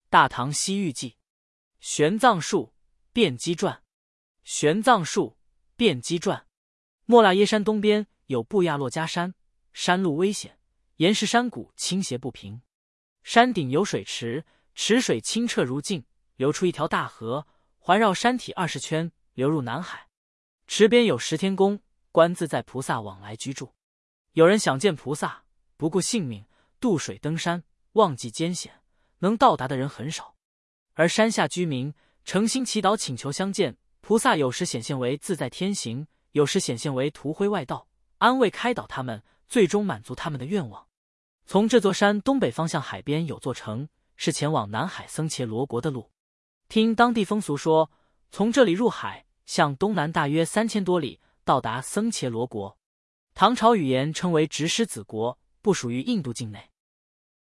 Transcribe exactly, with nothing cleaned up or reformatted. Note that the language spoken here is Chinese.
大唐西域记》。玄奘术辩机传。玄奘术辩机传。莫腊耶山东边有布亚洛加山，山路危险，岩石山谷倾斜不平，山顶有水池，池水清澈如镜，流出一条大河，环绕山体二十圈，流入南海。池边有十天宫，观自在菩萨往来居住。有人想见菩萨，不顾性命渡水登山，忘记艰险，能到达的人很少。而山下居民诚心祈祷请求相见，菩萨有时显现为自在天行，有时显现为图灰外道，安慰开导他们，最终满足他们的愿望。从这座山东北方向海边有座城，是前往南海僧伽罗国的路。听当地风俗说，从这里入海，向东南大约三千多里，到达僧伽罗国。唐朝语言称为执狮子国，不属于印度境内。